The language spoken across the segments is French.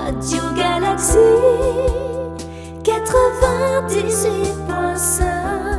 Radio Galaxie 98.5.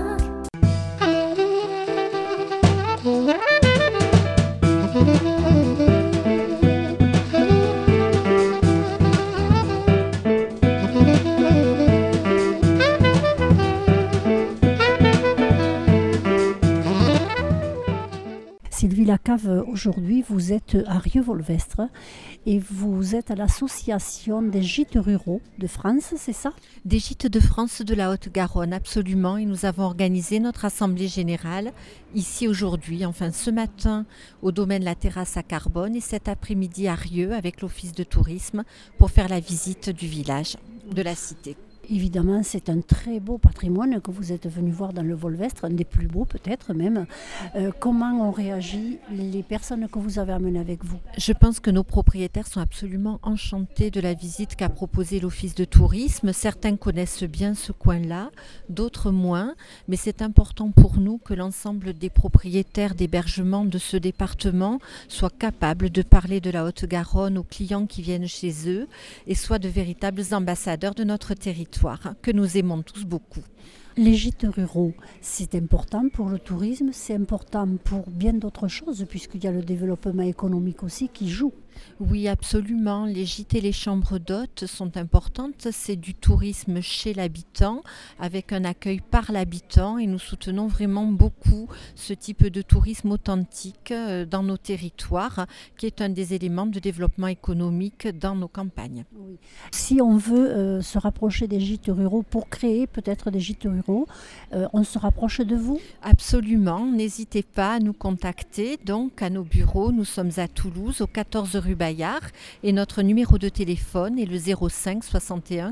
Sylvie Lacave, aujourd'hui vous êtes à Rieux-Volvestre et vous êtes à l'association des gîtes ruraux de France, c'est ça? Des gîtes de France de la Haute-Garonne, absolument. Et nous avons organisé notre assemblée générale ici aujourd'hui, enfin ce matin au domaine La Terrasse à Carbone et cet après-midi à Rieux avec l'Office de tourisme pour faire la visite du village, de la cité. Évidemment, c'est un très beau patrimoine que vous êtes venu voir dans le Volvestre, un des plus beaux peut-être même. Comment ont réagi les personnes que vous avez amenées avec vous? Je pense que nos propriétaires sont absolument enchantés de la visite qu'a proposée l'Office de tourisme. Certains connaissent bien ce coin-là, d'autres moins, mais c'est important pour nous que l'ensemble des propriétaires d'hébergement de ce département soient capables de parler de la Haute-Garonne aux clients qui viennent chez eux et soient de véritables ambassadeurs de notre territoire, que nous aimons tous beaucoup. Les gîtes ruraux, c'est important pour le tourisme, c'est important pour bien d'autres choses, puisqu'il y a le développement économique aussi qui joue. Oui, absolument. Les gîtes et les chambres d'hôtes sont importantes. C'est du tourisme chez l'habitant, avec un accueil par l'habitant. Et nous soutenons vraiment beaucoup ce type de tourisme authentique dans nos territoires, qui est un des éléments de développement économique dans nos campagnes. Oui. Si on veut se rapprocher des gîtes ruraux pour créer peut-être des gîtes ruraux, on se rapproche de vous? Absolument. N'hésitez pas à nous contacter. Donc, à nos bureaux, nous sommes à Toulouse, au 14 rue Bayard, et notre numéro de téléphone est le 05 61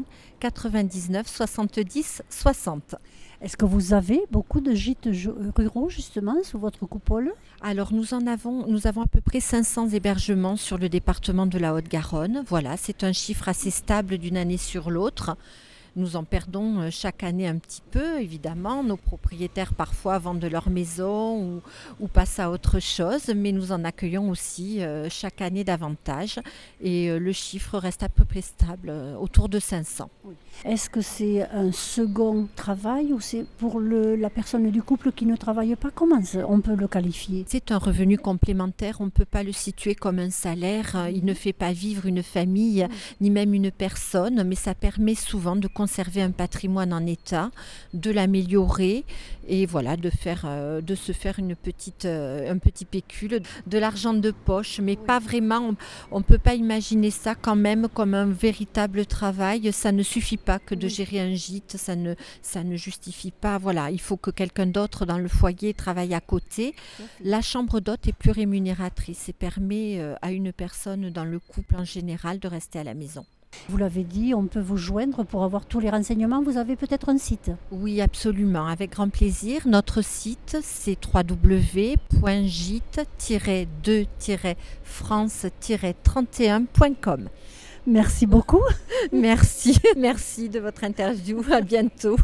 99 70 60. Est-ce que vous avez beaucoup de gîtes ruraux justement sous votre coupole? Alors nous avons à peu près 500 hébergements sur le département de la Haute-Garonne. Voilà, c'est un chiffre assez stable d'une année sur l'autre. Nous en perdons chaque année un petit peu, évidemment. Nos propriétaires parfois vendent leur maison ou passent à autre chose, mais nous en accueillons aussi chaque année davantage. Et le chiffre reste à peu près stable, autour de 500. Oui. Est-ce que c'est un second travail ou c'est pour la personne du couple qui ne travaille pas? Comment on peut le qualifier? C'est un revenu complémentaire, on ne peut pas le situer comme un salaire. Il ne fait pas vivre une famille, ni même une personne, mais ça permet souvent de conserver un patrimoine en état, de l'améliorer et voilà, de se faire un petit pécule, de l'argent de poche, mais pas vraiment. On ne peut pas imaginer ça quand même comme un véritable travail. Ça ne suffit pas que de gérer un gîte, ça ne justifie pas. Voilà, il faut que quelqu'un d'autre dans le foyer travaille à côté. La chambre d'hôte est plus rémunératrice et permet à une personne dans le couple en général de rester à la maison. Vous l'avez dit, on peut vous joindre pour avoir tous les renseignements. Vous avez peut-être un site? Oui, absolument, avec grand plaisir. Notre site, c'est www.gite-2-france-31.com. Merci beaucoup. Merci de votre interview. À bientôt.